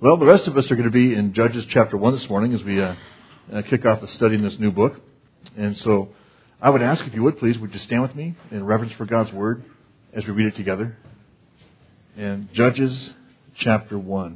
Well, the rest of us are going to be in Judges chapter 1 this morning as we kick off the study in this new book. And so I would ask, if you would please, would you stand with me in reverence for God's Word as we read it together? And Judges chapter 1.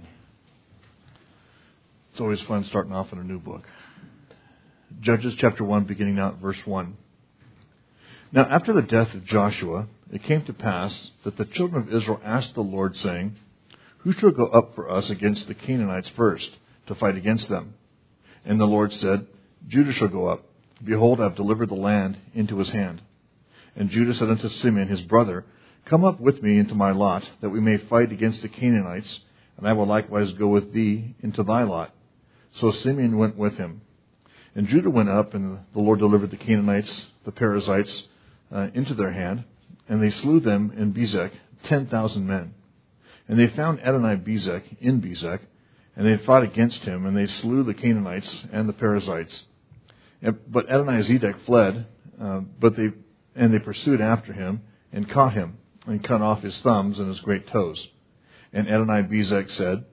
It's always fun starting off in a new book. Judges chapter 1, beginning now at verse 1. Now after the death of Joshua, it came to pass that the children of Israel asked the Lord, saying, "Who shall go up for us against the Canaanites first, to fight against them?" And the Lord said, "Judah shall go up. Behold, I have delivered the land into his hand." And Judah said unto Simeon his brother, "Come up with me into my lot, that we may fight against the Canaanites, and I will likewise go with thee into thy lot." So Simeon went with him. And Judah went up, and the Lord delivered the Canaanites, the Perizzites, into their hand, and they slew them in Bezek, 10,000 men. And they found Adoni-Bezek in Bezek, and they fought against him, and they slew the Canaanites and the Perizzites. But Adoni-Zedek fled, and they pursued after him, and caught him, and cut off his thumbs and his great toes. And Adoni-Bezek said,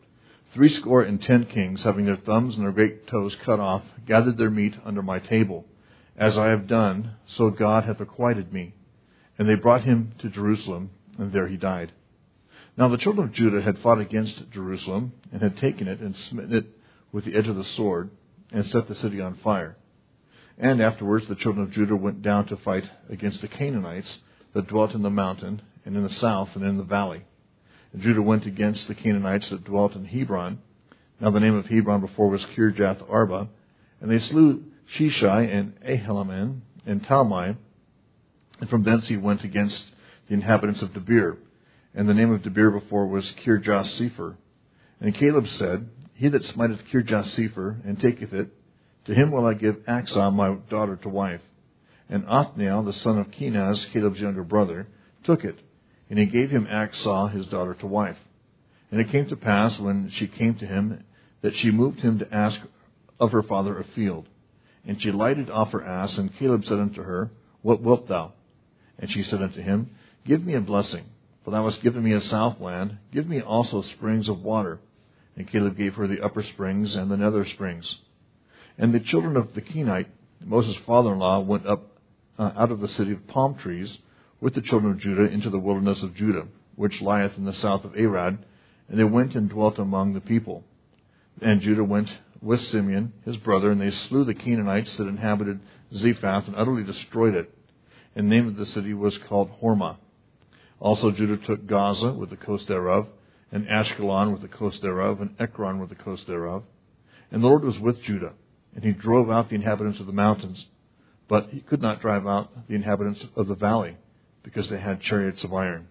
70 kings, having their thumbs and their great toes cut off, gathered their meat under my table. As I have done, so God hath requited me. And they brought him to Jerusalem, and there he died. Now the children of Judah had fought against Jerusalem, and had taken it, and smitten it with the edge of the sword, and set the city on fire. And afterwards the children of Judah went down to fight against the Canaanites that dwelt in the mountain, and in the south, and in the valley. And Judah went against the Canaanites that dwelt in Hebron. Now the name of Hebron before was Kirjath Arba. And they slew Sheshai, and Ahiman, and Talmai. And from thence he went against the inhabitants of Debir. And the name of Debir before was Kirjath-Sepher. And Caleb said, "He that smiteth Kirjath-Sepher, and taketh it, to him will I give Achsah my daughter to wife." And Othniel, the son of Kenaz, Caleb's younger brother, took it, and he gave him Achsah his daughter to wife. And it came to pass, when she came to him, that she moved him to ask of her father a field. And she lighted off her ass, and Caleb said unto her, "What wilt thou?" And she said unto him, "Give me a blessing. For thou hast given me a southland, give me also springs of water." And Caleb gave her the upper springs and the nether springs. And the children of the Kenite, Moses' father-in-law, went up out of the city of palm trees with the children of Judah into the wilderness of Judah, which lieth in the south of Arad, and they went and dwelt among the people. And Judah went with Simeon his brother, and they slew the Canaanites that inhabited Zephath, and utterly destroyed it. And the name of the city was called Hormah. Also Judah took Gaza with the coast thereof, and Ashkelon with the coast thereof, and Ekron with the coast thereof. And the Lord was with Judah, and he drove out the inhabitants of the mountains. But he could not drive out the inhabitants of the valley, because they had chariots of iron.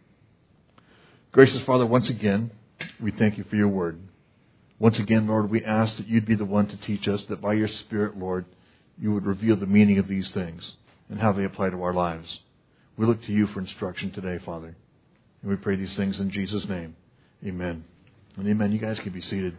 Gracious Father, once again, we thank you for your word. Once again, Lord, we ask that you'd be the one to teach us, that by your Spirit, Lord, you would reveal the meaning of these things and how they apply to our lives. We look to you for instruction today, Father. And we pray these things in Jesus' name. Amen. And amen. You guys can be seated.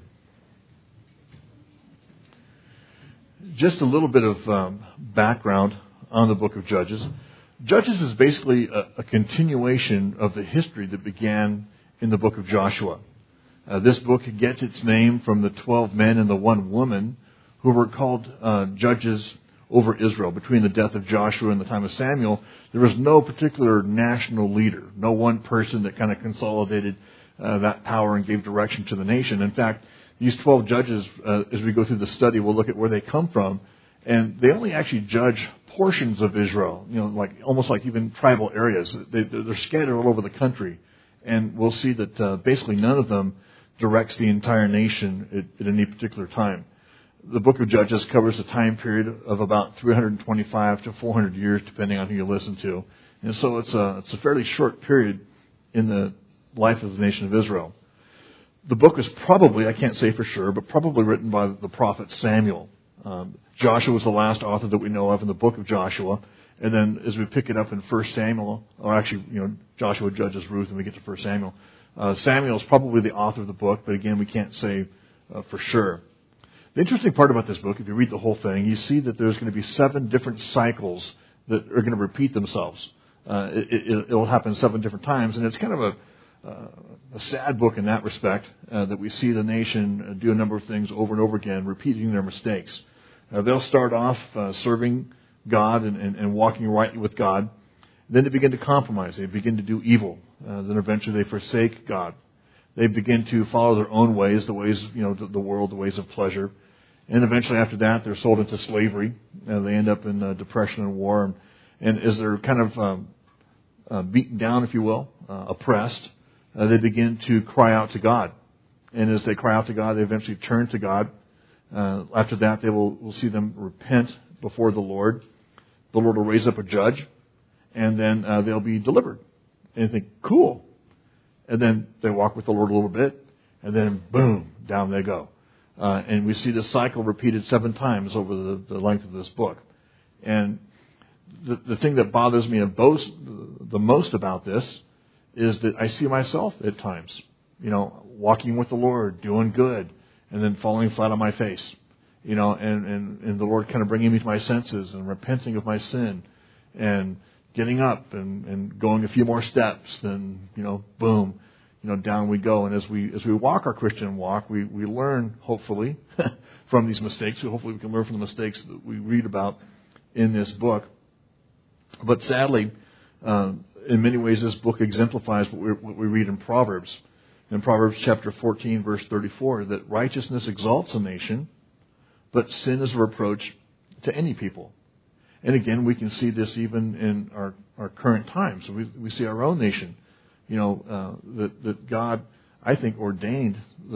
Just a little bit of background on the book of Judges. Judges is basically a continuation of the history that began in the book of Joshua. This book gets its name from the 12 men and the one woman who were called judges over Israel. Between the death of Joshua and the time of Samuel, there was no particular national leader, no one person that kind of consolidated that power and gave direction to the nation. In fact, these 12 judges, as we go through the study, we'll look at where they come from, and they only actually judge portions of Israel, almost like even tribal areas. They're scattered all over the country, and we'll see that basically none of them directs the entire nation at any particular time. The book of Judges covers a time period of about 325 to 400 years, depending on who you listen to. And so it's a fairly short period in the life of the nation of Israel. The book was probably, I can't say for sure, but probably written by the prophet Samuel. Joshua was the last author that we know of in the book of Joshua. And then as we pick it up in 1 Samuel, or actually, Joshua judges Ruth and we get to 1 Samuel, Samuel is probably the author of the book, but again, we can't say for sure. The interesting part about this book, if you read the whole thing, you see that there's going to be 7 different cycles that are going to repeat themselves. It will happen 7 different times, and it's kind of a sad book in that respect, that we see the nation do a number of things over and over again, repeating their mistakes. They'll start off serving God and walking right with God. Then they begin to compromise. They begin to do evil. Then eventually they forsake God. They begin to follow their own ways, the ways, the world, the ways of pleasure. And eventually after that, they're sold into slavery. They end up in depression and war. And as they're kind of beaten down, if you will, oppressed, they begin to cry out to God. And as they cry out to God, they eventually turn to God. After that, we'll see them repent before the Lord. The Lord will raise up a judge, and then they'll be delivered. And you think, cool. And then they walk with the Lord a little bit, and then boom, down they go. And we see this cycle repeated 7 times over the length of this book. And the thing that bothers me the most about this is that I see myself at times, walking with the Lord, doing good, and then falling flat on my face, and the Lord kind of bringing me to my senses and repenting of my sin and getting up and going a few more steps, then, boom, down we go. And as we walk our Christian walk, we learn, hopefully, from these mistakes. Hopefully we can learn from the mistakes that we read about in this book. But sadly, in many ways, this book exemplifies what we read in Proverbs. In Proverbs chapter 14, verse 34, that righteousness exalts a nation, but sin is a reproach to any people. And again, we can see this even in our current times. We see our own nation, that God, I think, ordained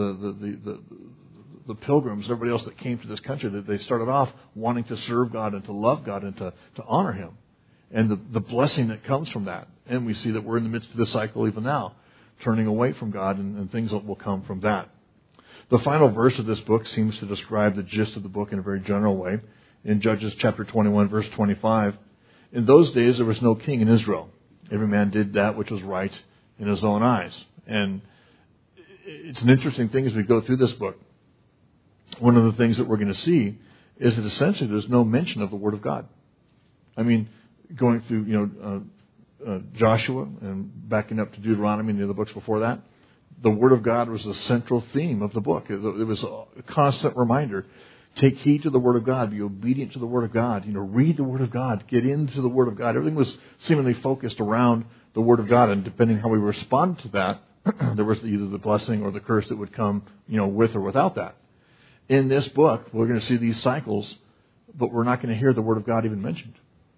the pilgrims, everybody else that came to this country, that they started off wanting to serve God and to love God and to honor Him. And the blessing that comes from that. And we see that we're in the midst of this cycle even now, turning away from God, and things that will come from that. The final verse of this book seems to describe the gist of the book in a very general way. In Judges chapter 21, verse 25, in those days there was no king in Israel. Every man did that which was right in his own eyes. And it's an interesting thing as we go through this book. One of the things that we're going to see is that essentially there's no mention of the Word of God. I mean, going through, Joshua and backing up to Deuteronomy and the other books before that, the Word of God was the central theme of the book. It was a constant reminder. Take heed to the Word of God. Be obedient to the Word of God. Read the Word of God. Get into the Word of God. Everything was seemingly focused around the Word of God, and depending how we respond to that, there was either the blessing or the curse that would come, with or without that. In this book, we're going to see these cycles, but we're not going to hear the Word of God even mentioned.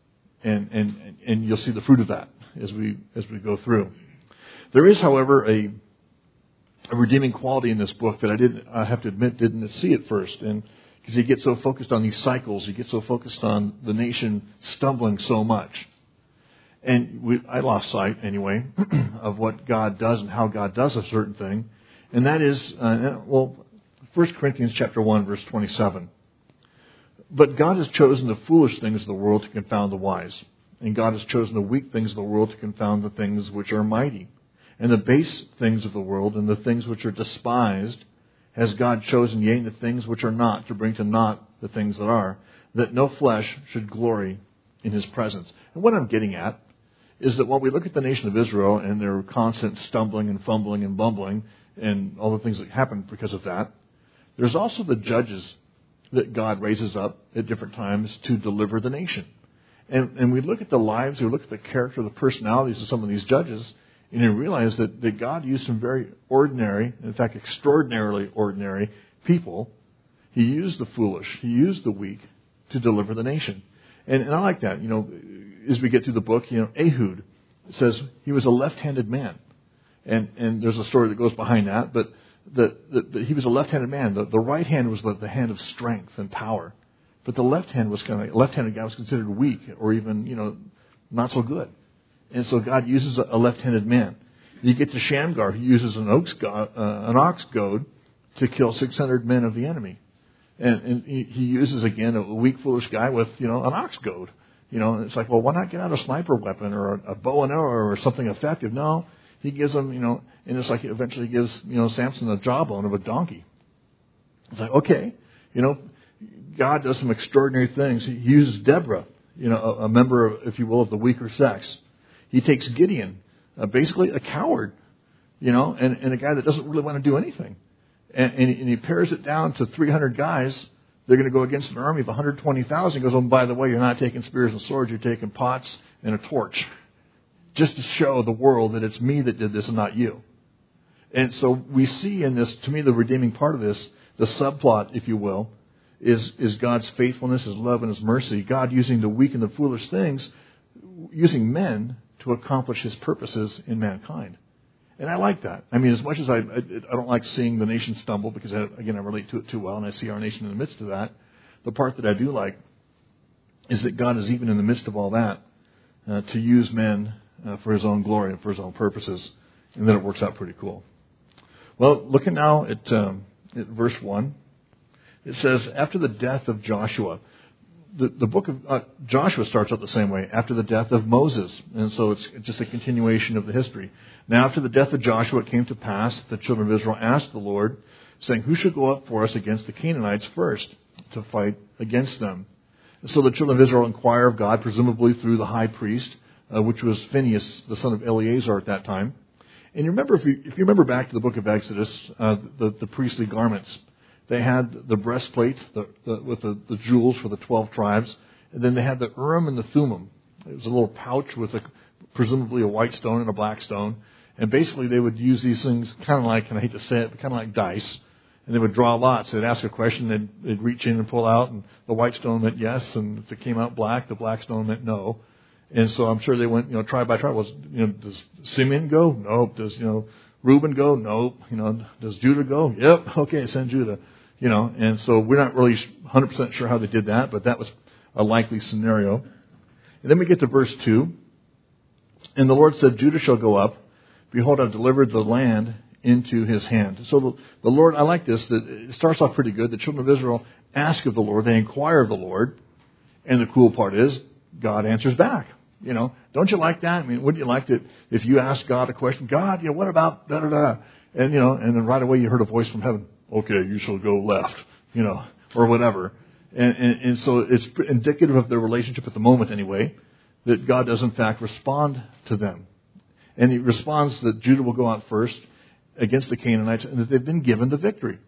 And you'll see the fruit of that as we go through. There is, however, a redeeming quality in this book that I have to admit, didn't see at first. And because you get so focused on these cycles, you get so focused on the nation stumbling so much. And I lost sight, anyway, of what God does and how God does a certain thing. And that is, 1 Corinthians chapter 1, verse 27. But God has chosen the foolish things of the world to confound the wise. And God has chosen the weak things of the world to confound the things which are mighty. And the base things of the world and the things which are despised has God chosen, yea, the things which are not, to bring to naught the things that are, that no flesh should glory in His presence. And what I'm getting at is that when we look at the nation of Israel and their constant stumbling and fumbling and bumbling and all the things that happen because of that, there's also the judges that God raises up at different times to deliver the nation. And we look at the lives, we look at the character, the personalities of some of these judges, and you realize that God used some very ordinary, in fact, extraordinarily ordinary people. He used the foolish, He used the weak to deliver the nation. And I like that. As we get through the book, Ehud says he was a left-handed man. And there's a story that goes behind that, but that he was a left-handed man. The right hand was the hand of strength and power. But the left-handed guy was considered weak or even, not so good. And so God uses a left-handed man. You get to Shamgar, he uses an ox goad to kill 600 men of the enemy. And he uses, again, a weak, foolish guy with, an ox goad. And it's like, well, why not get out a sniper weapon or a bow and arrow or something effective? No, he gives them, and it's like he eventually gives, Samson a jawbone of a donkey. It's like, okay, God does some extraordinary things. He uses Deborah, a member, if you will, of the weaker sex. He takes Gideon, basically a coward, and a guy that doesn't really want to do anything. And he pares it down to 300 guys. They're going to go against an army of 120,000. He goes, oh, by the way, you're not taking spears and swords. You're taking pots and a torch. Just to show the world that it's me that did this and not you. And so we see in this, to me, the redeeming part of this, the subplot, if you will, is God's faithfulness, His love, and His mercy. God using the weak and the foolish things, using men to accomplish His purposes in mankind. And I like that. I mean, as much as I don't like seeing the nation stumble, because, again, I relate to it too well, and I see our nation in the midst of that, the part that I do like is that God is even in the midst of all that to use men for His own glory and for His own purposes, and then it works out pretty cool. Well, looking now at verse 1, it says, after the death of Joshua, the book of Joshua starts out the same way, after the death of Moses. And so it's just a continuation of the history. Now, after the death of Joshua, it came to pass, the children of Israel asked the Lord, saying, who should go up for us against the Canaanites first to fight against them? And so the children of Israel inquire of God, presumably through the high priest, which was Phinehas, the son of Eleazar at that time. And you remember, if you remember back to the book of Exodus, the priestly garments, they had the breastplate with the jewels for the 12 tribes. And then they had the Urim and the Thummim. It was a little pouch with presumably a white stone and a black stone. And basically they would use these things kind of like, and I hate to say it, but kind of like dice. And they would draw lots. They'd ask a question, they'd reach in and pull out. And the white stone meant yes. And if it came out black, the black stone meant no. And so I'm sure they went, tribe by tribe. Does Simeon go? Nope. Does, Reuben go? Nope. Does Judah go? Yep. Okay, send Judah. And so we're not really 100% sure how they did that, but that was a likely scenario. And then we get to verse 2. And the Lord said, Judah shall go up. Behold, I've delivered the land into his hand. So the Lord, I like this, that it starts off pretty good. The children of Israel ask of the Lord. They inquire of the Lord. And the cool part is, God answers back. Don't you like that? I mean, wouldn't you like it if you asked God a question? God, what about da-da-da? And, and then right away you heard a voice from heaven. Okay, you shall go left, or whatever. And so it's indicative of their relationship at the moment anyway, that God does in fact respond to them. And He responds that Judah will go out first against the Canaanites and that they've been given the victory.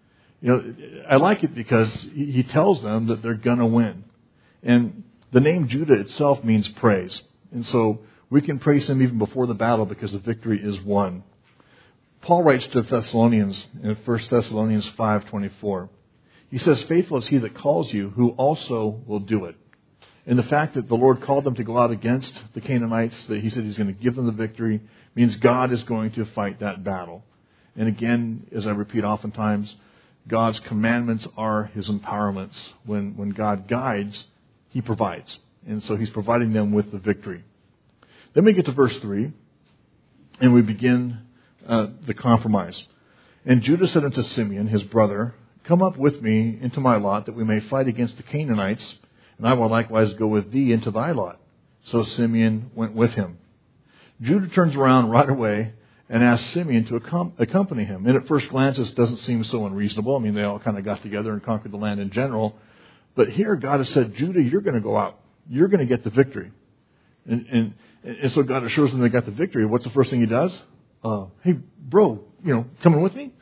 I like it because He tells them that they're going to win. And the name Judah itself means praise. And so we can praise Him even before the battle because the victory is won. Paul writes to Thessalonians in 1 Thessalonians 5:24. He says, faithful is He that calls you, who also will do it. And the fact that the Lord called them to go out against the Canaanites, that He said He's going to give them the victory, means God is going to fight that battle. And again, as I repeat oftentimes, God's commandments are His empowerments. When God guides, He provides. And so He's providing them with the victory. Then we get to verse 3, and we begin the compromise. And Judah said unto Simeon, his brother, come up with me into my lot, that we may fight against the Canaanites, and I will likewise go with thee into thy lot. So Simeon went with him. Judah turns around right away and asks Simeon to accompany him. And at first glance, this doesn't seem so unreasonable. I mean, they all kind of got together and conquered the land in general. But here God has said, Judah, you're going to go out. You're going to get the victory. And so God assures them they got the victory. What's the first thing He does? Hey, bro, coming with me?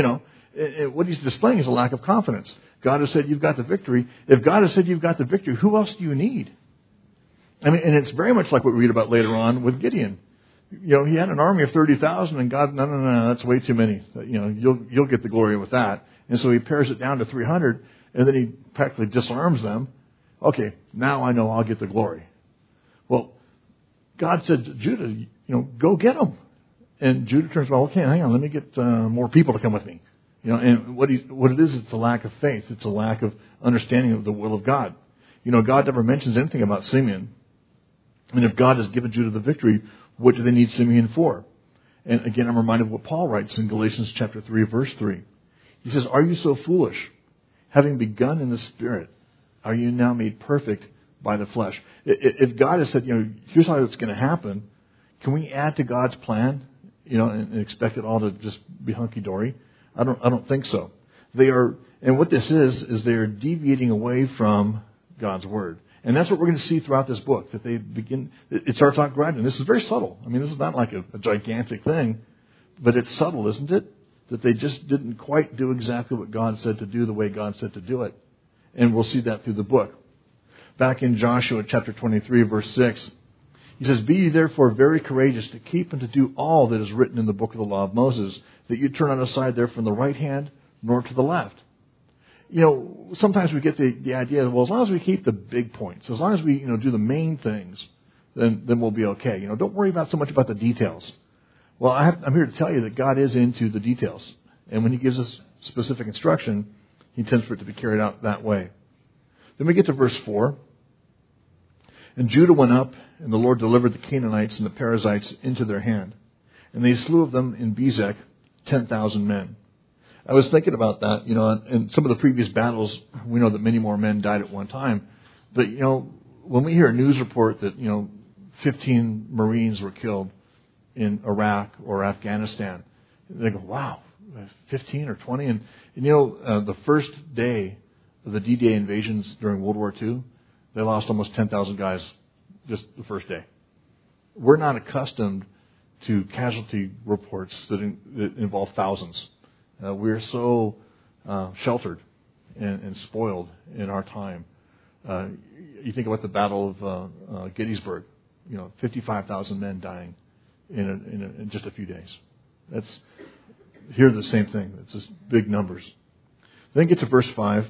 What He's displaying is a lack of confidence. God has said you've got the victory. If God has said you've got the victory, who else do you need? I mean, and it's very much like what we read about later on with Gideon. He had an army of 30,000, and God, no, that's way too many. You'll get the glory with that. And so He pares it down to 300, and then He practically disarms them. Okay, now I know I'll get the glory. Well, God said to Judah, go get them. And Judah turns around, okay, hang on, let me get more people to come with me. And what it is, it's a lack of faith. It's a lack of understanding of the will of God. God never mentions anything about Simeon. And if God has given Judah the victory, what do they need Simeon for? And again, I'm reminded of what Paul writes in Galatians chapter 3, verse 3. He says, are you so foolish? Having begun in the Spirit, are you now made perfect by the flesh? If God has said, here's how it's going to happen, can we add to God's plan, and expect it all to just be hunky-dory? I don't think so. And what this is they are deviating away from God's Word. And that's what we're going to see throughout this book, that it starts out gradually. And this is very subtle. I mean, this is not like a gigantic thing, But it's subtle, isn't it? That they just didn't quite do exactly what God said to do the way God said to do it. And we'll see that through the book. Back in Joshua chapter 23, verse 6, he says, "Be ye therefore very courageous to keep and to do all that is written in the book of the law of Moses, that you turn not aside there from the right hand nor to the left." Sometimes we get the idea, well, as long as we keep the big points, as long as we do the main things, then we'll be okay. Don't worry about so much about the details. Well, I'm here to tell you that God is into the details. And when he gives us specific instruction, he intends for it to be carried out that way. Then we get to verse 4. "And Judah went up, and the Lord delivered the Canaanites and the Perizzites into their hand. And they slew of them in Bezek 10,000 men." I was thinking about that, in some of the previous battles, we know that many more men died at one time. But, when we hear a news report that, 15 Marines were killed in Iraq or Afghanistan, they go, wow, 15 or 20? And the first day of the D-Day invasions during World War II, they lost almost 10,000 guys just the first day. We're not accustomed to casualty reports that involve thousands. We're so sheltered and spoiled in our time. You think about the Battle of Gettysburg, 55,000 men dying in just a few days. That's here the same thing. It's just big numbers. Then get to verse 5.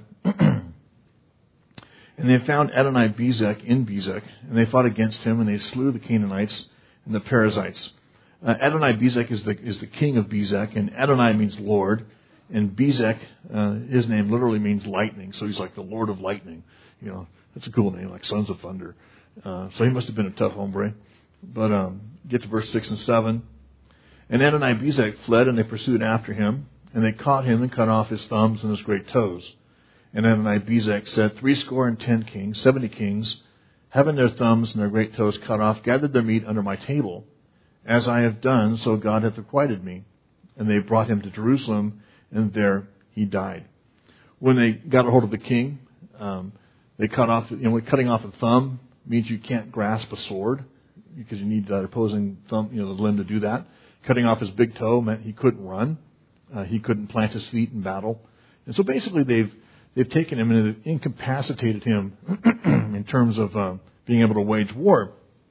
"And they found Adoni-Bezek in Bezek, and they fought against him, and they slew the Canaanites and the Perizzites." Adoni-Bezek is the king of Bezek, and Adonai means Lord, and Bezek, his name literally means lightning, so he's like the Lord of Lightning. That's a cool name, like Sons of Thunder. So he must have been a tough hombre. But get to verse 6 and 7. "And Adoni-Bezek fled, and they pursued after him, and they caught him and cut off his thumbs and his great toes. And Adoni-Bezek said, 70 kings, 70 kings, having their thumbs and their great toes cut off, gathered their meat under my table. As I have done, so God hath requited me. And they brought him to Jerusalem, and there he died." When they got a hold of the king, they cut off, cutting off a thumb means you can't grasp a sword because you need that opposing thumb, the limb to do that. Cutting off his big toe meant he couldn't run. He couldn't plant his feet in battle. And so basically they've taken him and incapacitated him in terms of being able to wage war.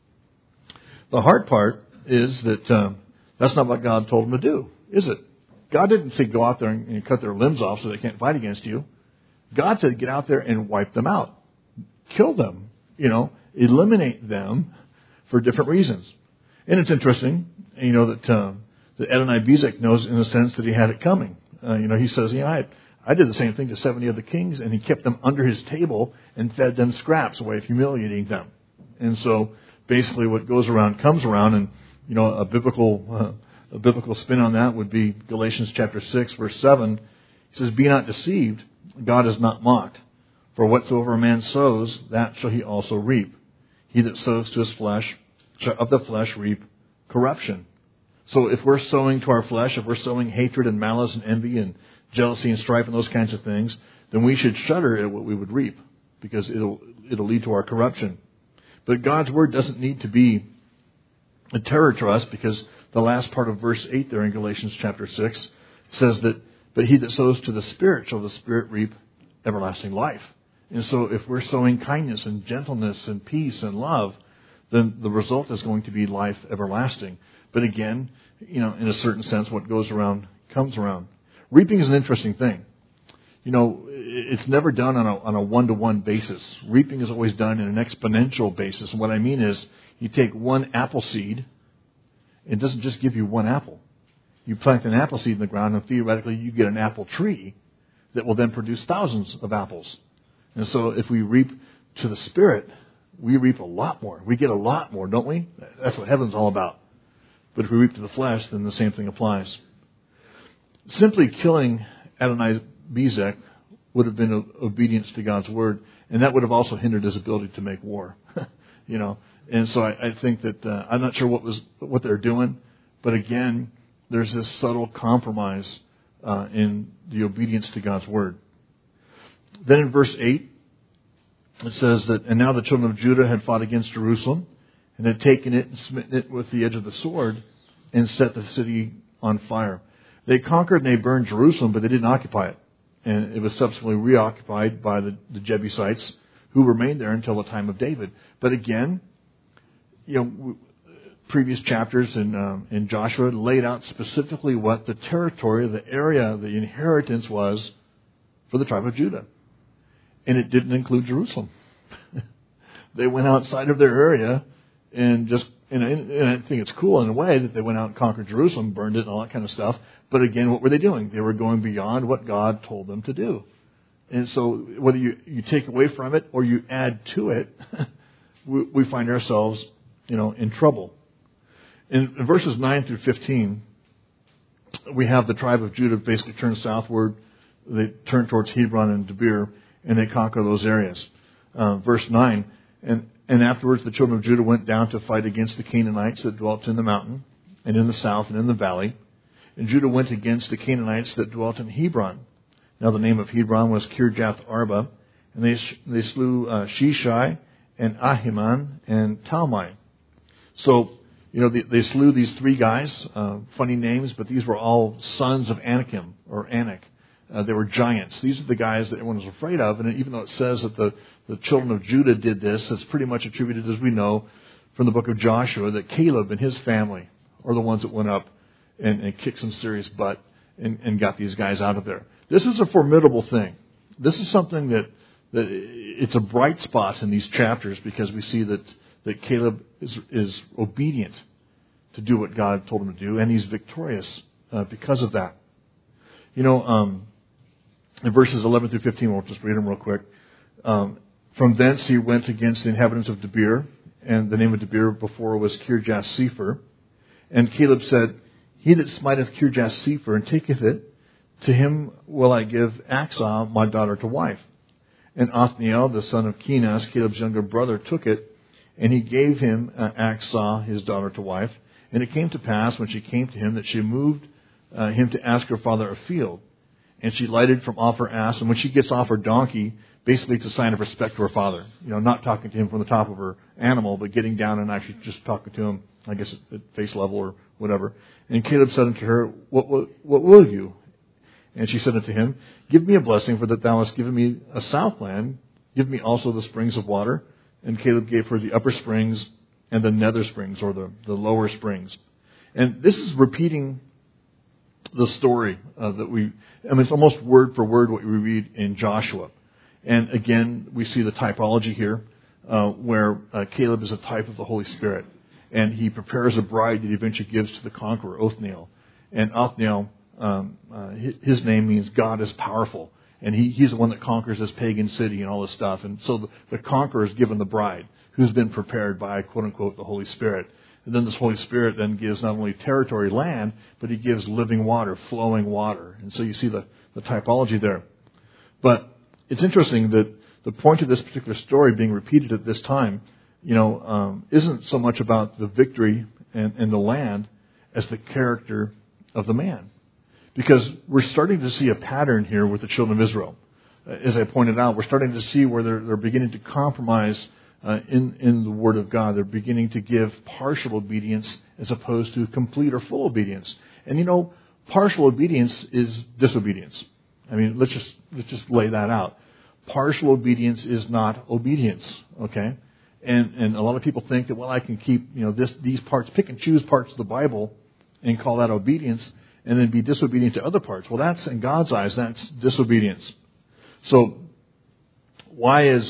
The hard part is that that's not what God told him to do, is it? God didn't say go out there and cut their limbs off so they can't fight against you. God said get out there and wipe them out. Kill them, eliminate them for different reasons. And it's interesting, that Adoni-Bezek knows in a sense that he had it coming. He says, I did the same thing to 70 of the kings, and he kept them under his table and fed them scraps, a way of humiliating them. And so basically what goes around comes around, and a biblical spin on that would be Galatians chapter 6, verse 7. He says, "Be not deceived, God is not mocked. For whatsoever a man sows, that shall he also reap. He that sows to his flesh, shall of the flesh reap corruption." So if we're sowing to our flesh, if we're sowing hatred and malice and envy and jealousy and strife and those kinds of things, then we should shudder at what we would reap, because it'll lead to our corruption. But God's word doesn't need to be a terror to us, because the last part of verse 8 there in Galatians chapter 6 says that, "But he that sows to the Spirit shall the Spirit reap everlasting life." And so if we're sowing kindness and gentleness and peace and love, then the result is going to be life everlasting. But again, in a certain sense, what goes around comes around. Reaping is an interesting thing. It's never done on a one-to-one basis. Reaping is always done in an exponential basis. And what I mean is, you take one apple seed, it doesn't just give you one apple. You plant an apple seed in the ground, and theoretically you get an apple tree that will then produce thousands of apples. And so if we reap to the Spirit, we reap a lot more. We get a lot more, don't we? That's what heaven's all about. But if we reap to the flesh, then the same thing applies. Simply killing Adoni-Bezek would have been obedience to God's word, and that would have also hindered his ability to make war. And so I think that I'm not sure what they're doing, but again, there's this subtle compromise in the obedience to God's word. Then in verse 8, it says that, "And now the children of Judah had fought against Jerusalem, and had taken it and smitten it with the edge of the sword, and set the city on fire. They conquered and they burned Jerusalem, but they didn't occupy it. And it was subsequently reoccupied by the Jebusites, who remained there until the time of David. But again, previous chapters in Joshua laid out specifically what the territory, the area, the inheritance was for the tribe of Judah. And it didn't include Jerusalem. They went outside of their area and I think it's cool in a way that they went out and conquered Jerusalem, burned it and all that kind of stuff. But again, what were they doing? They were going beyond what God told them to do. And so whether you take away from it or you add to it, we find ourselves, in trouble. In verses 9 through 15, we have the tribe of Judah basically turn southward. They turn towards Hebron and Debir, and they conquer those areas. Verse 9, and afterwards the children of Judah went down to fight against the Canaanites that dwelt in the mountain, and in the south, and in the valley. And Judah went against the Canaanites that dwelt in Hebron. Now the name of Hebron was Kirjath Arba, and they slew Sheshai and Ahiman and Talmai. So, they slew these three guys, funny names, but these were all sons of Anakim, or Anak. They were giants. These are the guys that everyone was afraid of, and even though it says that the children of Judah did this, it's pretty much attributed, as we know, from the book of Joshua, that Caleb and his family are the ones that went up and kicked some serious butt and got these guys out of there. This is a formidable thing. This is something that it's a bright spot in these chapters because we see that Caleb is obedient to do what God told him to do, and he's victorious because of that. In verses 11 through 15, we'll just read them real quick. From thence he went against the inhabitants of Debir, and the name of Debir before was Kirjath Sepher. And Caleb said, He that smiteth Kirjath Sepher and taketh it, to him will I give Achsah my daughter to wife. And Othniel, the son of Kenaz, Caleb's younger brother, took it, and he gave him Achsah his daughter to wife. And it came to pass, when she came to him, that she moved him to ask her father a field. And she lighted from off her ass, and when she gets off her donkey, basically it's a sign of respect to her father. Not talking to him from the top of her animal, but getting down and actually just talking to him, I guess at face level or whatever. And Caleb said unto her, What will you? And she said unto him, Give me a blessing, for that thou hast given me a southland. Give me also the springs of water. And Caleb gave her the upper springs and the nether springs, or the lower springs. And this is repeating the story it's almost word for word what we read in Joshua. And again, we see the typology here, where Caleb is a type of the Holy Spirit. And he prepares a bride that he eventually gives to the conqueror, Othniel. And Othniel, his name means God is powerful. And he's the one that conquers this pagan city and all this stuff. And so the conqueror is given the bride, who's been prepared by, quote unquote, the Holy Spirit. And then this Holy Spirit then gives not only territory, land, but he gives living water, flowing water. And so you see the typology there. But it's interesting that the point of this particular story being repeated at this time, isn't so much about the victory and the land as the character of the man. Because we're starting to see a pattern here with the children of Israel. As I pointed out, we're starting to see where they're beginning to compromise in the Word of God. They're beginning to give partial obedience as opposed to complete or full obedience. And partial obedience is disobedience. Let's just lay that out. Partial obedience is not obedience. Okay, and a lot of people think that I can keep these parts, pick and choose parts of the Bible, and call that obedience, and then be disobedient to other parts. Well, that's in God's eyes, that's disobedience. So why is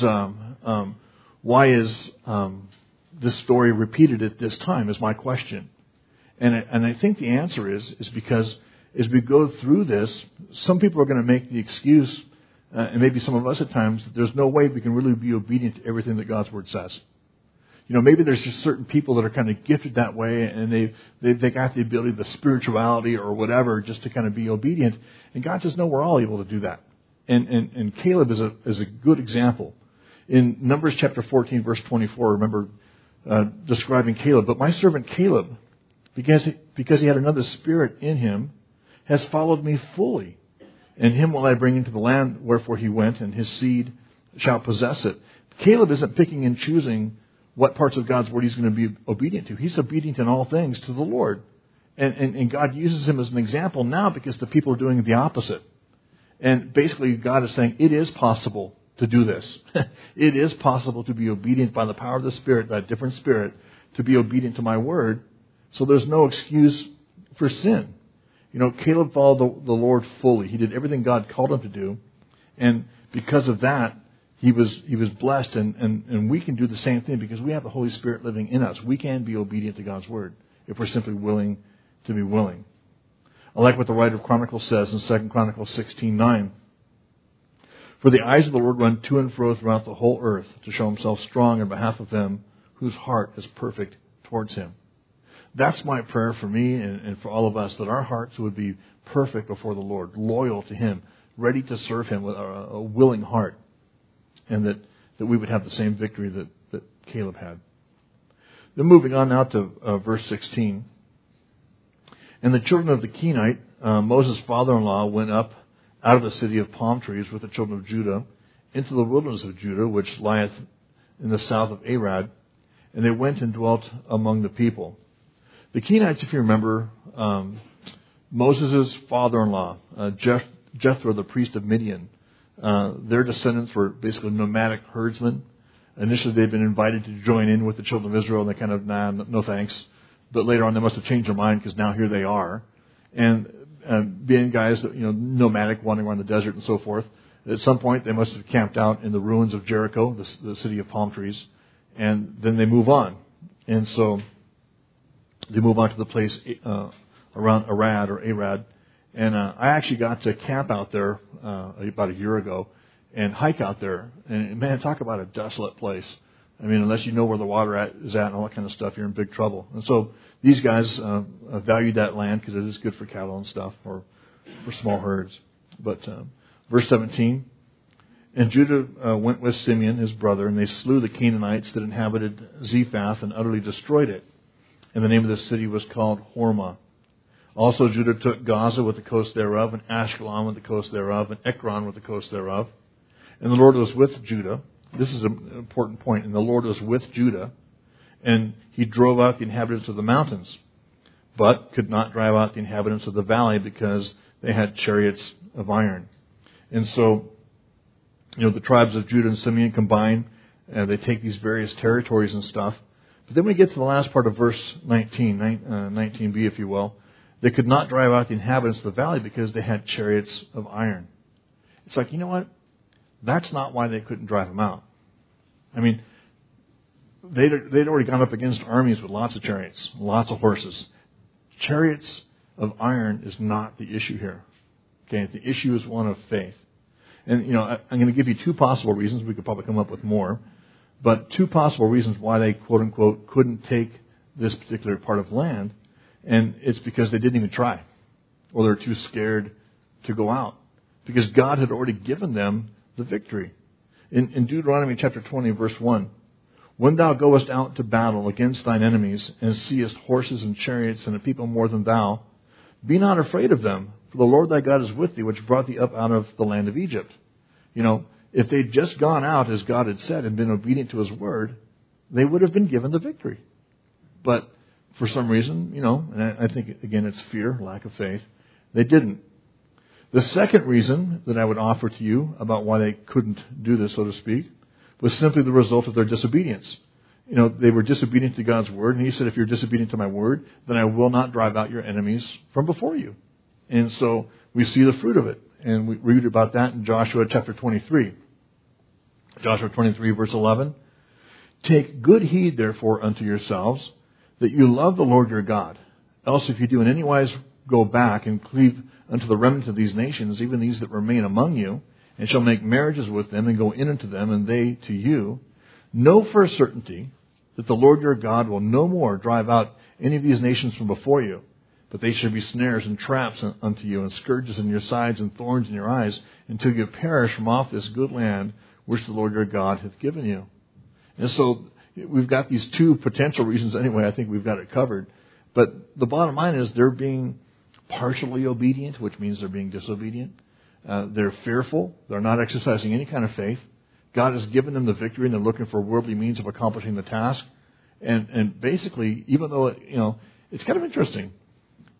this story repeated at this time is my question. And I think the answer is because as we go through this, some people are going to make the excuse, and maybe some of us at times, that there's no way we can really be obedient to everything that God's Word says. Maybe there's just certain people that are kind of gifted that way, and they got the ability, the spirituality or whatever, just to kind of be obedient. And God says, no, we're all able to do that. And Caleb is a good example. In Numbers chapter 14, verse 24, remember describing Caleb. But my servant Caleb, because he had another spirit in him, has followed me fully. And him will I bring into the land wherefore he went, and his seed shall possess it. Caleb isn't picking and choosing what parts of God's Word he's going to be obedient to. He's obedient in all things to the Lord. And God uses him as an example now because the people are doing the opposite. And basically God is saying it is possible to do this. It is possible to be obedient by the power of the Spirit, that different Spirit, to be obedient to my word. So there's no excuse for sin. Caleb followed the Lord fully. He did everything God called him to do. And because of that, he was blessed. And we can do the same thing because we have the Holy Spirit living in us. We can be obedient to God's word if we're simply willing to be willing. I like what the writer of Chronicles says in 2 Chronicles 16:9. For the eyes of the Lord run to and fro throughout the whole earth to show himself strong on behalf of them whose heart is perfect towards him. That's my prayer for me and for all of us, that our hearts would be perfect before the Lord, loyal to him, ready to serve him with a willing heart, and that we would have the same victory that Caleb had. Then moving on now to verse 16. And the children of the Kenite, Moses' father-in-law, went up out of the city of palm trees with the children of Judah into the wilderness of Judah, which lieth in the south of Arad, and they went and dwelt among the people. The Kenites, if you remember, Moses' father-in-law, Jethro, the priest of Midian, their descendants were basically nomadic herdsmen. Initially, they'd been invited to join in with the children of Israel, and they kind of, no thanks. But later on, they must have changed their mind because now here they are. And being guys, nomadic, wandering around the desert and so forth, at some point they must have camped out in the ruins of Jericho, the city of palm trees, and then they move on. And so they move on to the place around Arad. And I actually got to camp out there about a year ago and hike out there. And man, talk about a desolate place. I mean, unless you know where the water is at and all that kind of stuff, you're in big trouble. And so these guys valued that land because it is good for cattle and stuff, or for small herds. But verse 17, and Judah went with Simeon, his brother, and they slew the Canaanites that inhabited Zephath and utterly destroyed it. And the name of the city was called Hormah. Also Judah took Gaza with the coast thereof, and Ashkelon with the coast thereof, and Ekron with the coast thereof. And the Lord was with Judah. This is an important point. And the Lord was with Judah, and he drove out the inhabitants of the mountains, but could not drive out the inhabitants of the valley because they had chariots of iron. And so, the tribes of Judah and Simeon combine, and they take these various territories and stuff. But then we get to the last part of verse 19b, if you will. They could not drive out the inhabitants of the valley because they had chariots of iron. It's like, you know what? That's not why they couldn't drive them out. I mean, they'd already gone up against armies with lots of chariots, lots of horses. Chariots of iron is not the issue here. Okay, the issue is one of faith. And, I'm going to give you two possible reasons. We could probably come up with more. But two possible reasons why they, quote unquote, couldn't take this particular part of land. And it's because they didn't even try. Or they're too scared to go out. Because God had already given them the victory. In Deuteronomy chapter 20, verse 1, when thou goest out to battle against thine enemies, and seest horses and chariots and a people more than thou, be not afraid of them, for the Lord thy God is with thee, which brought thee up out of the land of Egypt. If they'd just gone out as God had said and been obedient to his word, they would have been given the victory. But for some reason, and I think, again, it's fear, lack of faith, they didn't. The second reason that I would offer to you about why they couldn't do this, so to speak, was simply the result of their disobedience. They were disobedient to God's word, and he said, if you're disobedient to my word, then I will not drive out your enemies from before you. And so we see the fruit of it. And we read about that in Joshua chapter 23. Joshua 23, verse 11. Take good heed, therefore, unto yourselves, that you love the Lord your God. Else if you do in any wise go back and cleave unto the remnant of these nations, even these that remain among you, and shall make marriages with them, and go in unto them, and they to you, know for a certainty that the Lord your God will no more drive out any of these nations from before you, but they shall be snares and traps unto you, and scourges in your sides, and thorns in your eyes, until you perish from off this good land which the Lord your God hath given you. And so we've got these two potential reasons anyway. I think we've got it covered. But the bottom line is they're being partially obedient, which means they're being disobedient. They're fearful. They're not exercising any kind of faith. God has given them the victory, and they're looking for worldly means of accomplishing the task. And basically, even though, it's kind of interesting.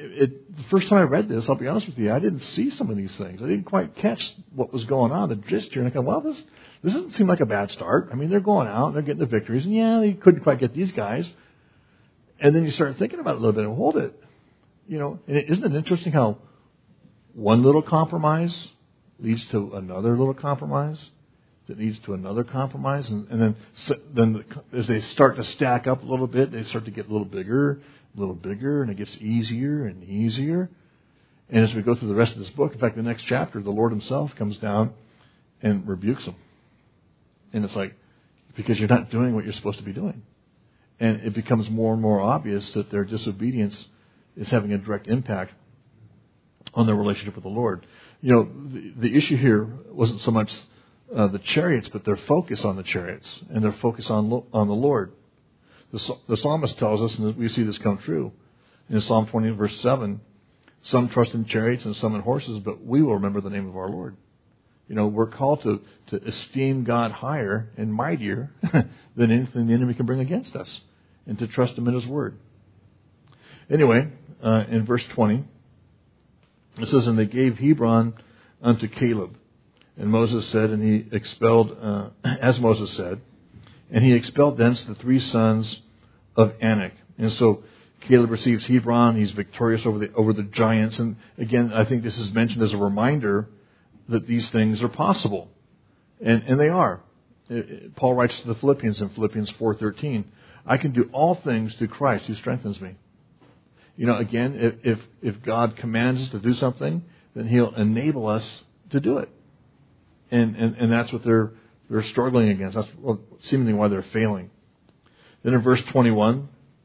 the first time I read this, I'll be honest with you, I didn't see some of these things. I didn't quite catch what was going on, the gist here. And I go, well, this doesn't seem like a bad start. I mean, they're going out, and they're getting the victories, and yeah, they couldn't quite get these guys. And then you start thinking about it a little bit, and hold it. And isn't it interesting how one little compromise leads to another little compromise that leads to another compromise, and then as they start to stack up a little bit, they start to get a little bigger, and it gets easier and easier. And as we go through the rest of this book, in fact, the next chapter, the Lord himself comes down and rebukes them. And it's like, because you're not doing what you're supposed to be doing. And it becomes more and more obvious that their disobedience is having a direct impact on their relationship with the Lord. The issue here wasn't so much the chariots, but their focus on the chariots and their focus on the Lord. The psalmist tells us, and we see this come true, in Psalm 20, verse 7, some trust in chariots and some in horses, but we will remember the name of our Lord. We're called to esteem God higher and mightier than anything the enemy can bring against us, and to trust him in his word. Anyway, in verse 20, it says, and they gave Hebron unto Caleb. And Moses said, and he expelled, as Moses said, and he expelled thence the 3 sons of Anak. And so Caleb receives Hebron. He's victorious over the giants. And again, I think this is mentioned as a reminder that these things are possible. And they are. Paul writes to the Philippians in Philippians 4:13, I can do all things through Christ who strengthens me. Again, if God commands us to do something, then he'll enable us to do it. And that's what they're struggling against. That's seemingly why they're failing. Then in verse 21,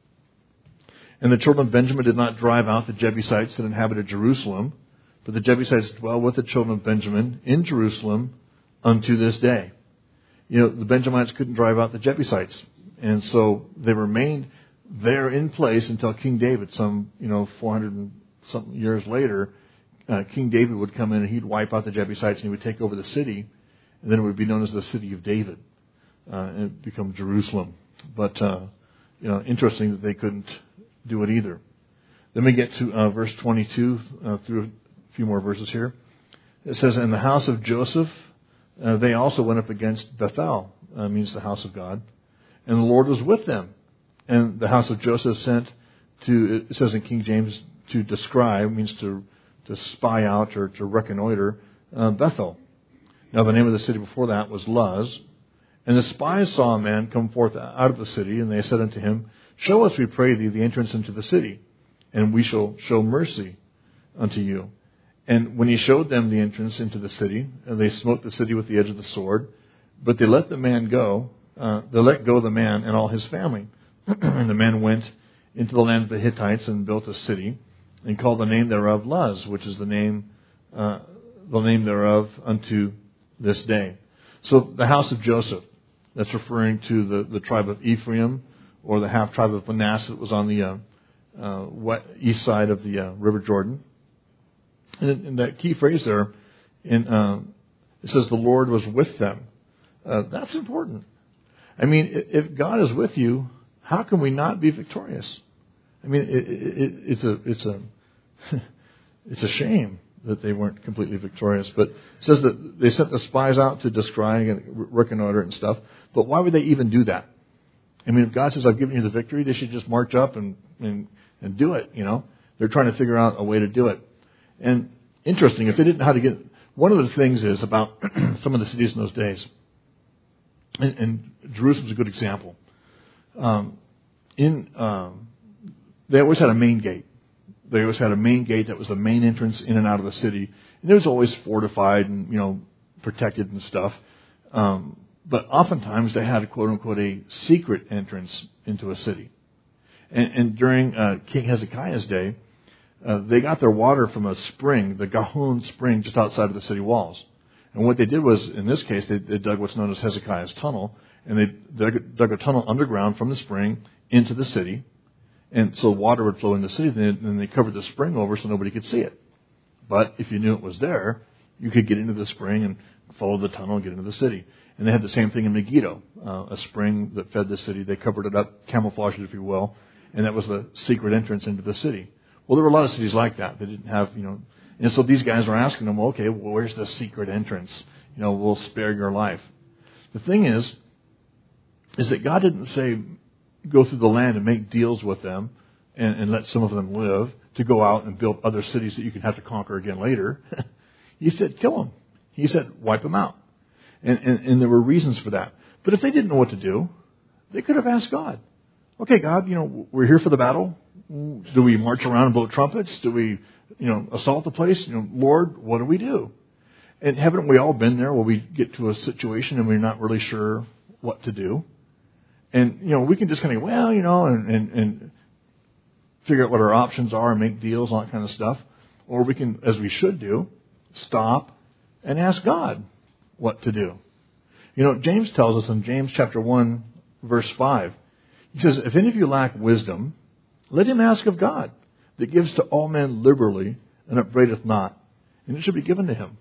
and the children of Benjamin did not drive out the Jebusites that inhabited Jerusalem, but the Jebusites dwell with the children of Benjamin in Jerusalem unto this day. The Benjamites couldn't drive out the Jebusites, and so they remained there in place until King David, some 400 and something years later. King David would come in and he'd wipe out the Jebusites and he would take over the city, and then it would be known as the city of David, and become Jerusalem. But interesting that they couldn't do it either. Then we get to verse 22 through a few more verses here. It says, "In the house of Joseph, they also went up against Bethel," means the house of God, "and the Lord was with them. And the house of Joseph sent to," it says in King James, "to describe," means to spy out or to reconnoiter Bethel. Now the name of the city before that was Luz. And the spies saw a man come forth out of the city, and they said unto him, "Show us, we pray thee, the entrance into the city, and we shall show mercy unto you." And when he showed them the entrance into the city, they smote the city with the edge of the sword, but they let the man go. They let go the man and all his family. And the man went into the land of the Hittites and built a city, and called the name thereof Luz, which is the name thereof unto this day. So the house of Joseph, that's referring to the tribe of Ephraim, or the half tribe of Manasseh that was on the east side of the River Jordan. And that key phrase there, it says the Lord was with them. That's important. I mean, if God is with you, how can we not be victorious? I mean, it's a shame that they weren't completely victorious. But it says that they sent the spies out to descry and reconnoiter and stuff. But why would they even do that? I mean, if God says, "I've given you the victory," they should just march up and do it. They're trying to figure out a way to do it. And interesting, if they didn't know how to get, one of the things is about some of the cities in those days, and Jerusalem's a good example. They always had a main gate. They always had a main gate that was the main entrance in and out of the city. And it was always fortified and, protected and stuff. But oftentimes they had, quote unquote, a secret entrance into a city. And during King Hezekiah's day, they got their water from a spring, the Gihon spring, just outside of the city walls. And what they did was, in this case, they dug what's known as Hezekiah's tunnel, and they dug a tunnel underground from the spring into the city. And so water would flow in the city, and they covered the spring over so nobody could see it. But if you knew it was there, you could get into the spring and follow the tunnel and get into the city. And they had the same thing in Megiddo, a spring that fed the city. They covered it up, camouflaged it, if you will, and that was the secret entrance into the city. Well, there were a lot of cities like that. They didn't have, and so these guys were asking them, okay, well, where's the secret entrance? We'll spare your life. The thing is that God didn't say go through the land and make deals with them and let some of them live to go out and build other cities that you can have to conquer again later. He said, kill them. He said, wipe them out. And there were reasons for that. But if they didn't know what to do, they could have asked God. Okay, God, we're here for the battle. Do we march around and blow trumpets? Do we, assault the place? Lord, what do we do? And haven't we all been there where we get to a situation and we're not really sure what to do? And, we can just kind of go, well, and figure out what our options are and make deals, all that kind of stuff. Or we can, as we should do, stop and ask God what to do. James tells us in James chapter 1, verse 5, he says, if any of you lack wisdom, let him ask of God, that gives to all men liberally and upbraideth not, and it should be given to him.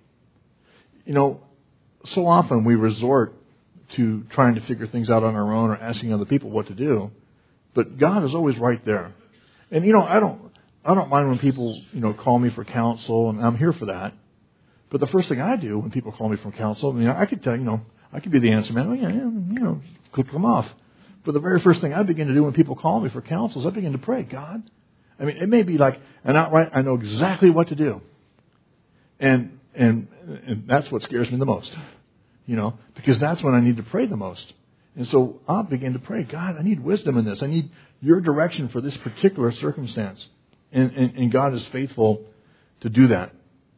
So often we resort to trying to figure things out on our own or asking other people what to do, but God is always right there. And I don't mind when people call me for counsel, and I'm here for that. But the first thing I do when people call me for counsel, I could tell I could be the answer man. Oh yeah, click them off. But the very first thing I begin to do when people call me for counsel is I begin to pray, God. It may be like an outright, I know exactly what to do. And that's what scares me the most, because that's when I need to pray the most. And so I'll begin to pray, God, I need wisdom in this. I need your direction for this particular circumstance. And God is faithful to do that.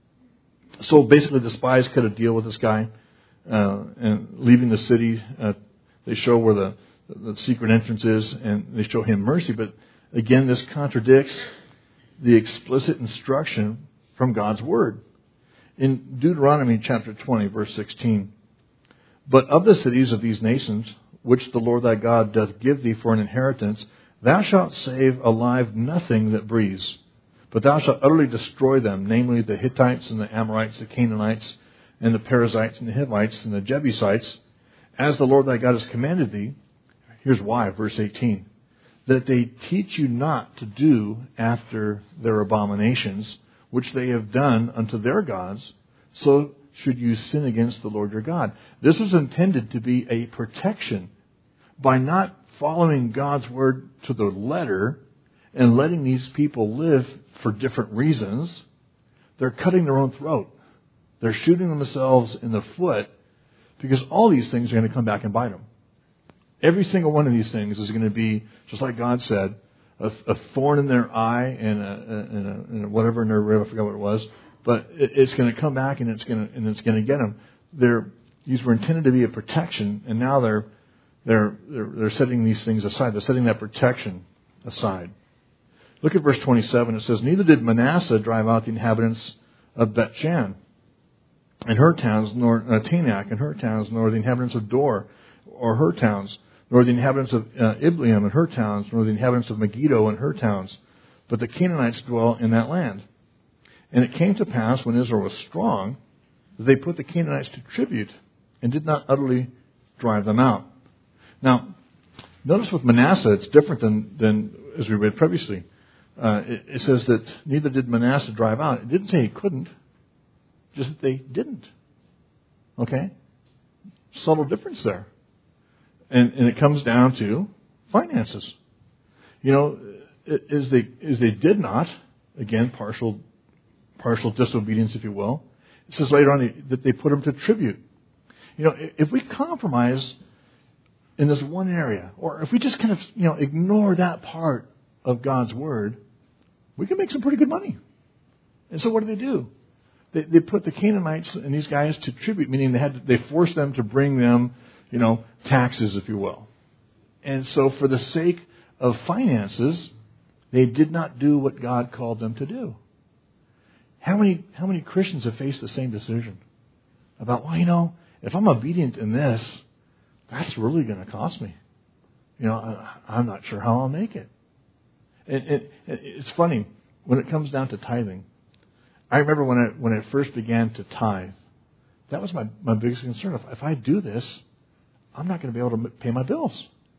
So basically the spies cut a deal with this guy, and leaving the city, they show where the secret entrance is, and they show him mercy. But again, this contradicts the explicit instruction from God's Word. In Deuteronomy chapter 20, verse 16, but of the cities of these nations, which the Lord thy God doth give thee for an inheritance, thou shalt save alive nothing that breathes, but thou shalt utterly destroy them, namely the Hittites and the Amorites, the Canaanites, and the Perizzites and the Hivites and the Jebusites, as the Lord thy God has commanded thee. Here's why, verse 18, that they teach you not to do after their abominations, which they have done unto their gods, so should you sin against the Lord your God. This was intended to be a protection. By not following God's word to the letter and letting these people live for different reasons, they're cutting their own throat. They're shooting themselves in the foot, because all these things are going to come back and bite them. Every single one of these things is going to be, just like God said, a thorn in their eye and a whatever in their rib. I forgot what it was, but it's going to come back and it's going to get them. These were intended to be a protection, and now they're setting these things aside. They're setting that protection aside. Look at verse 27. It says, neither did Manasseh drive out the inhabitants of Bethshan and her towns, nor Tanakh and her towns, nor the inhabitants of Dor or her towns, nor the inhabitants of Ibleam and her towns, nor the inhabitants of Megiddo and her towns. But the Canaanites dwell in that land. And it came to pass, when Israel was strong, that they put the Canaanites to tribute and did not utterly drive them out. Now, notice with Manasseh, it's different than as we read previously. It says that neither did Manasseh drive out. It didn't say he couldn't, just that they didn't. Okay? Subtle difference there. And it comes down to finances. As they did not, again, partial disobedience, if you will. It says later on that they put them to tribute. If we compromise in this one area, or if we just kind of, ignore that part of God's Word, we can make some pretty good money. And so what do? They put the Canaanites and these guys to tribute, meaning they forced them to bring them, taxes, if you will. And so for the sake of finances, they did not do what God called them to do. How many Christians have faced the same decision? About, if I'm obedient in this, that's really going to cost me. I'm not sure how I'll make it. And it's funny, when it comes down to tithing, I remember when I first began to tithe, that was my biggest concern. If I do this, I'm not going to be able to pay my bills.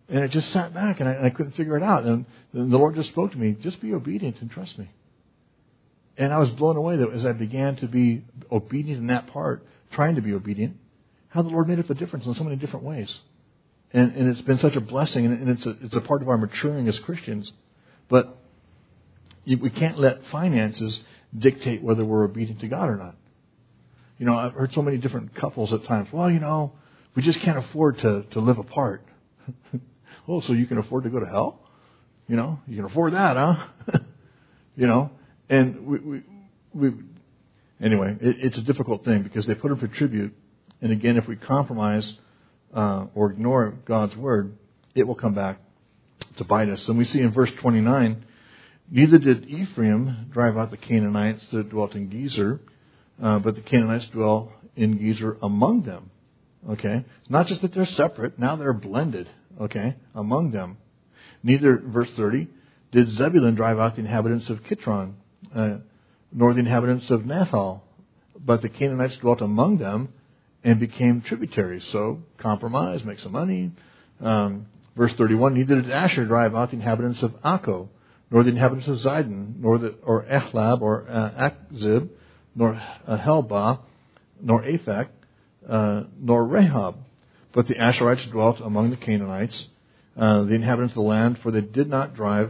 And it just sat back, and I couldn't figure it out. And the Lord just spoke to me, just be obedient and trust me. And I was blown away that as I began to be obedient in that part, trying to be obedient, how the Lord made up the difference in so many different ways. And it's been such a blessing, and it's a part of our maturing as Christians. But we can't let finances dictate whether we're obedient to God or not. You know, I've heard so many different couples at times, well, you know, we just can't afford to live apart. Oh, so you can afford to go to hell? You know, you can afford that, huh? You know, and anyway, it's a difficult thing because they put them for tribute. And again, if we compromise or ignore God's word, it will come back to bite us. And we see in verse 29, neither did Ephraim drive out the Canaanites that dwelt in Gezer, but the Canaanites dwell in Gezer among them. Okay? It's not just that they're separate, now they're blended, okay, among them. Neither, verse 30, did Zebulun drive out the inhabitants of Kitron, nor the inhabitants of Nathal, but the Canaanites dwelt among them and became tributaries. So, compromise, make some money. Verse 31, neither did Asher drive out the inhabitants of Akko, nor the inhabitants of Zidon, or Echlab, or Akzib, nor Helbah, nor Aphek, nor Rehob. But the Asherites dwelt among the Canaanites, the inhabitants of the land, for they did not drive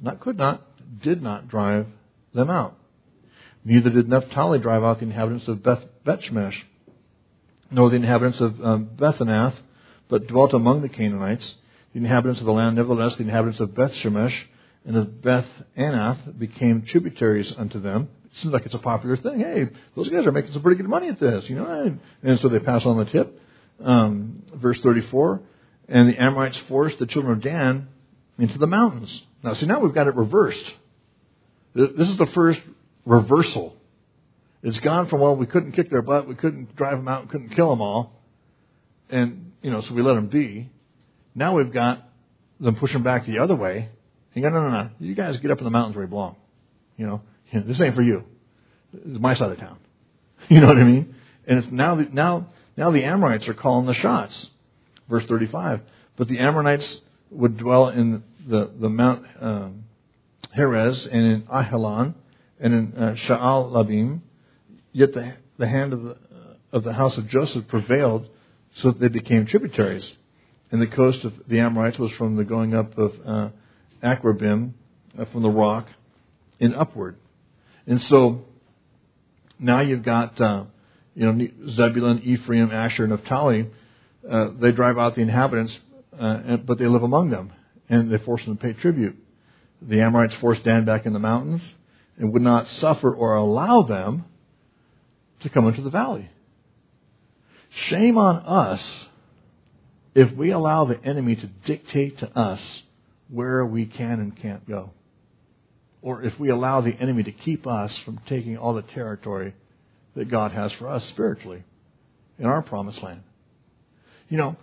them out. Neither did Naphtali drive out the inhabitants of Bethshemesh, nor the inhabitants of Bethanath, but dwelt among the Canaanites. The inhabitants of the land, nevertheless, the inhabitants of Bethshemesh and of Beth-Anath became tributaries unto them. It seems like it's a popular thing. Hey, those guys are making some pretty good money at this, you know. And so they pass on the tip. Verse 34, and the Amorites forced the children of Dan into the mountains. Now, see, now we've got it reversed. This is the first reversal. It's gone from, well, we couldn't kick their butt, we couldn't drive them out, we couldn't kill them all. And, you know, so we let them be. Now we've got them pushing back the other way. You go, no. You guys get up in the mountains where you belong. You know, this ain't for you. This is my side of town. You know what I mean? And it's now the Amorites are calling the shots. Verse 35. But the Amorites would dwell in the Mount Heres and in Ahilan and in Sha'al Labim. Yet the hand of the house of Joseph prevailed, so that they became tributaries. And the coast of the Amorites was from the going up of Akrabim, from the rock, and upward. And so now you've got Zebulun, Ephraim, Asher, and Naphtali. They drive out the inhabitants, but they live among them, and they force them to pay tribute. The Amorites forced Dan back in the mountains and would not suffer or allow them to come into the valley. Shame on us if we allow the enemy to dictate to us where we can and can't go. Or if we allow the enemy to keep us from taking all the territory that God has for us spiritually in our promised land. You know,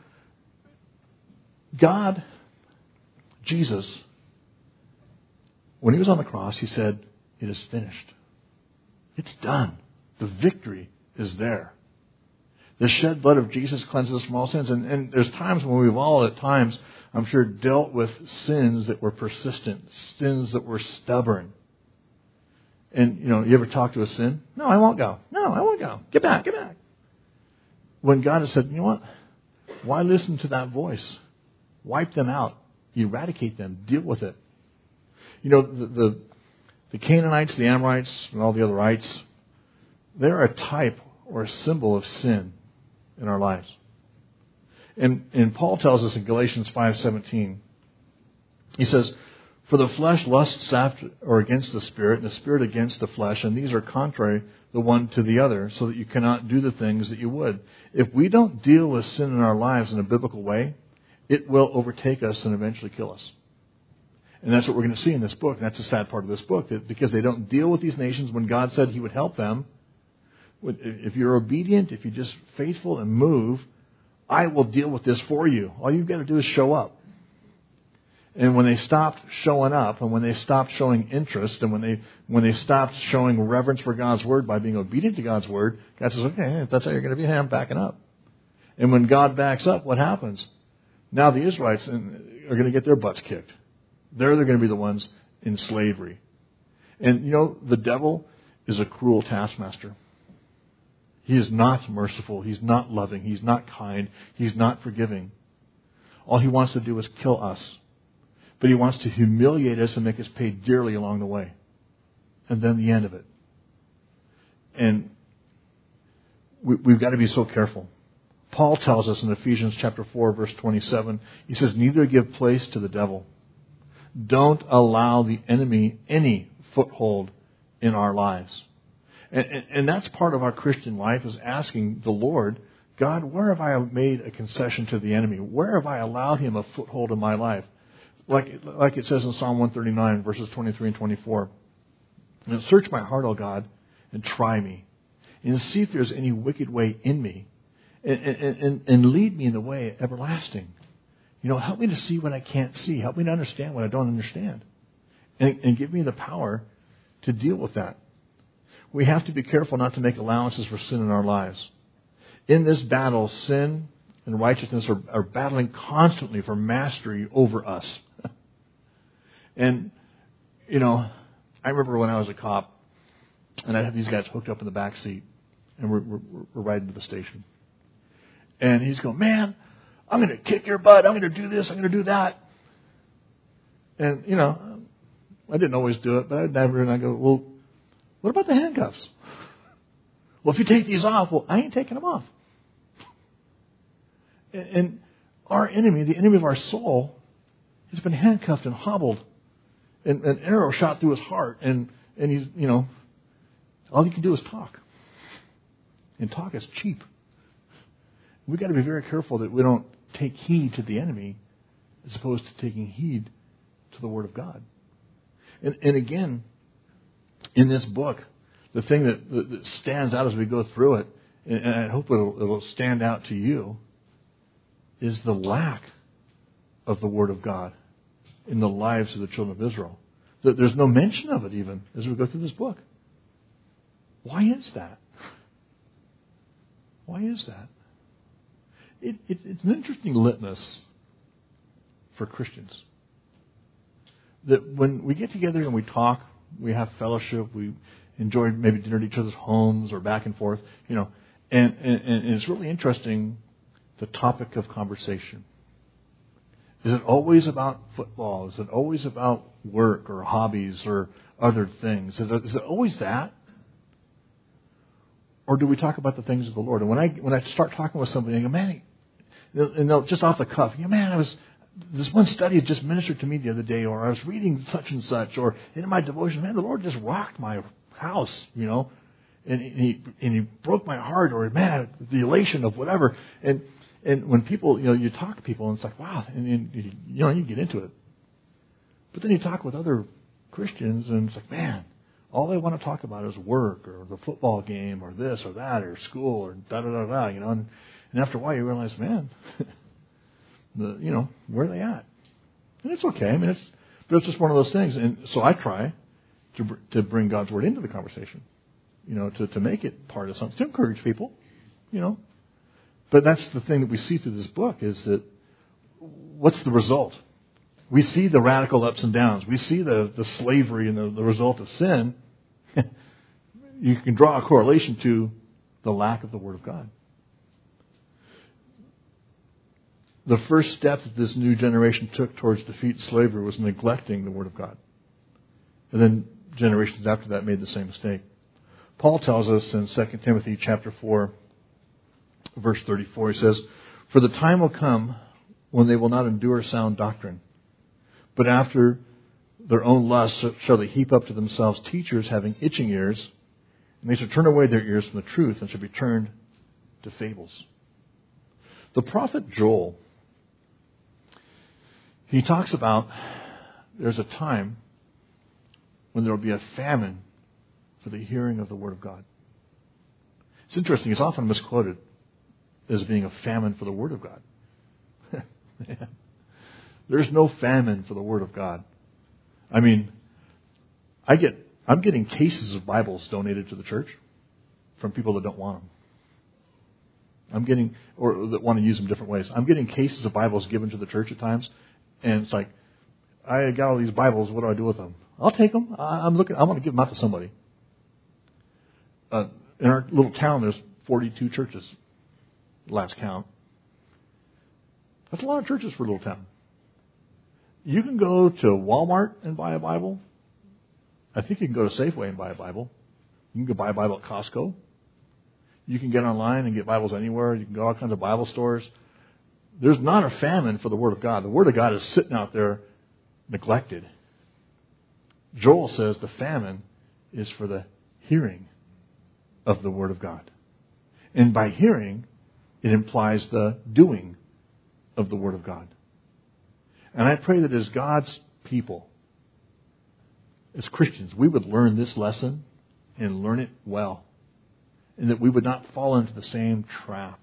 God, Jesus, when he was on the cross, he said, it is finished. It's done. The victory is there. The shed blood of Jesus cleanses us from all sins. And there's times when we've all, at times, I'm sure, dealt with sins that were persistent, sins that were stubborn. And, you ever talk to a sin? No, I won't go. No, I won't go. Get back. When God has said, you know what? Why listen to that voice? Wipe them out. Eradicate them. Deal with it. The Canaanites, the Amorites, and all the other ites, they're a type or a symbol of sin in our lives. And Paul tells us in Galatians 5:17, he says, for the flesh lusts after or against the Spirit, and the Spirit against the flesh, and these are contrary the one to the other, so that you cannot do the things that you would. If we don't deal with sin in our lives in a biblical way, it will overtake us and eventually kill us. And that's what we're going to see in this book. And that's the sad part of this book, that because they don't deal with these nations when God said he would help them. If you're obedient, if you're just faithful and move, I will deal with this for you. All you've got to do is show up. And when they stopped showing up, and when they stopped showing interest, and when they stopped showing reverence for God's word by being obedient to God's word, God says, okay, if that's how you're going to be, I'm backing up. And when God backs up, what happens? Now the Israelites are going to get their butts kicked. They're going to be the ones in slavery. And the devil is a cruel taskmaster. He is not merciful. He's not loving. He's not kind. He's not forgiving. All he wants to do is kill us. But he wants to humiliate us and make us pay dearly along the way. And then the end of it. And we've got to be so careful. Paul tells us in Ephesians chapter 4, verse 27, he says, neither give place to the devil. Don't allow the enemy any foothold in our lives. And that's part of our Christian life, is asking the Lord, God, where have I made a concession to the enemy? Where have I allowed him a foothold in my life? Like it says in Psalm 139, verses 23 and 24. And search my heart, O God, and try me, and see if there's any wicked way in me, and lead me in the way everlasting. Help me to see what I can't see. Help me to understand what I don't understand. And give me the power to deal with that. We have to be careful not to make allowances for sin in our lives. In this battle, sin and righteousness are battling constantly for mastery over us. And, I remember when I was a cop, and I'd have these guys hooked up in the back seat, and we're riding to the station. And he's going, man, I'm going to kick your butt. I'm going to do this. I'm going to do that. And, I didn't always do it, but I'd never, and I go, well, what about the handcuffs? Well, if you take these off, well, I ain't taking them off. And our enemy, the enemy of our soul, has been handcuffed and hobbled, and an arrow shot through his heart, and he's, all he can do is talk. And talk is cheap. We've got to be very careful that we don't take heed to the enemy as opposed to taking heed to the Word of God. And again, in this book, the thing that stands out as we go through it, and I hope it'll stand out to you, is the lack of the Word of God in the lives of the children of Israel. There's no mention of it even as we go through this book. Why is that? Why is that? It's an interesting litmus for Christians. That when we get together and we talk, we have fellowship, we enjoy maybe dinner at each other's homes or back and forth, and it's really interesting, the topic of conversation. Is it always about football? Is it always about work or hobbies or other things? Is it always that? Or do we talk about the things of the Lord? And when I start talking with somebody, I go, man, just off the cuff, man, this one study had just ministered to me the other day, or I was reading such and such, or in my devotion, man, the Lord just rocked my house, and he broke my heart, or man, the elation of whatever. And when people, you talk to people, and it's like, wow, and you get into it. But then you talk with other Christians, and it's like, man, all they want to talk about is work, or the football game, or this, or that, or school, or da-da-da-da, And after a while, you realize, man, where are they at? And it's okay. But it's just one of those things. And so I try to bring God's Word into the conversation, to make it part of something, to encourage people, But that's the thing that we see through this book, is that what's the result? We see the radical ups and downs. We see the slavery and the result of sin. You can draw a correlation to the lack of the Word of God. The first step that this new generation took towards defeat slavery was neglecting the Word of God. And then generations after that made the same mistake. Paul tells us in 2 Timothy chapter 4, verse 34, he says, "For the time will come when they will not endure sound doctrine, but after their own lusts shall they heap up to themselves teachers having itching ears, and they shall turn away their ears from the truth and shall be turned to fables." The prophet Joel, he talks about there's a time when there will be a famine for the hearing of the Word of God. It's interesting, it's often misquoted as being a famine for the Word of God. There's no famine for the Word of God. I mean, I'm getting cases of Bibles donated to the church from people that don't want them. or that want to use them different ways. I'm getting cases of Bibles given to the church at times, and it's like, I got all these Bibles. What do I do with them? I'll take them. I want to give them out to somebody. In our little town, there's 42 churches. Last count. That's a lot of churches for a little town. You can go to Walmart and buy a Bible. I think you can go to Safeway and buy a Bible. You can go buy a Bible at Costco. You can get online and get Bibles anywhere. You can go to all kinds of Bible stores. There's not a famine for the Word of God. The Word of God is sitting out there neglected. Joel says the famine is for the hearing of the Word of God. And by hearing, it implies the doing of the Word of God. And I pray that as God's people, as Christians, we would learn this lesson and learn it well. And that we would not fall into the same trap.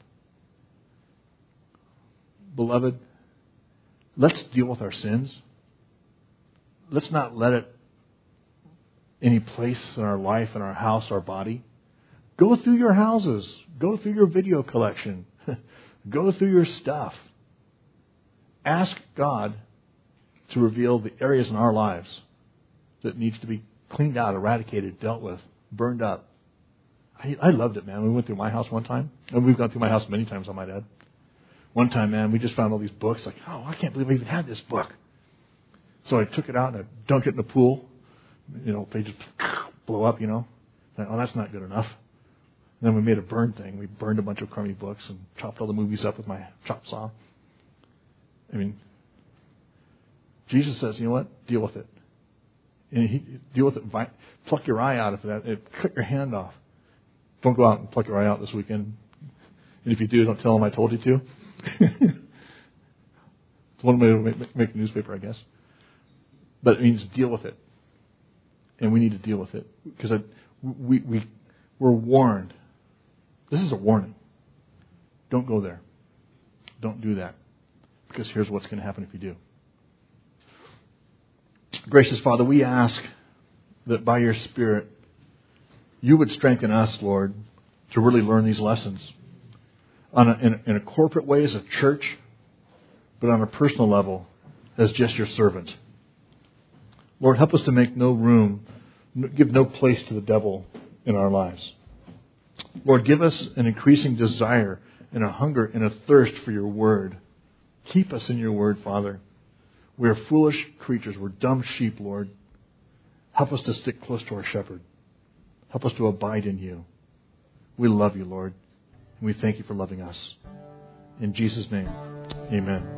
Beloved, let's deal with our sins. Let's not let it any place in our life, in our house, our body. Go through your houses. Go through your video collection. Go through your stuff. Ask God to reveal the areas in our lives that needs to be cleaned out, eradicated, dealt with, burned up. I loved it, man. We went through my house one time. And we've gone through my house many times, I might add. One time, man, we just found all these books. Like, oh, I can't believe I even had this book. So I took it out and I dunked it in the pool. They just blow up, Oh, that's not good enough. And then we made a burn thing. We burned a bunch of crummy books and chopped all the movies up with my chop saw. Jesus says, you know what? Deal with it. And deal with it. Pluck your eye out of that. Cut your hand off. Don't go out and pluck your eye out this weekend. And if you do, don't tell them I told you to. It's one way to make the newspaper, I guess. But it means deal with it. And we need to deal with it. Because we're warned. This is a warning. Don't go there. Don't do that. Because here's what's going to happen if you do. Gracious Father, we ask that by your Spirit, you would strengthen us, Lord, to really learn these lessons in a corporate way as a church, but on a personal level as just your servant. Lord, help us to make no room, give no place to the devil in our lives. Lord, give us an increasing desire and a hunger and a thirst for your word. Keep us in your word, Father. We are foolish creatures. We're dumb sheep, Lord. Help us to stick close to our shepherd. Help us to abide in you. We love you, Lord. And we thank you for loving us. In Jesus' name, amen.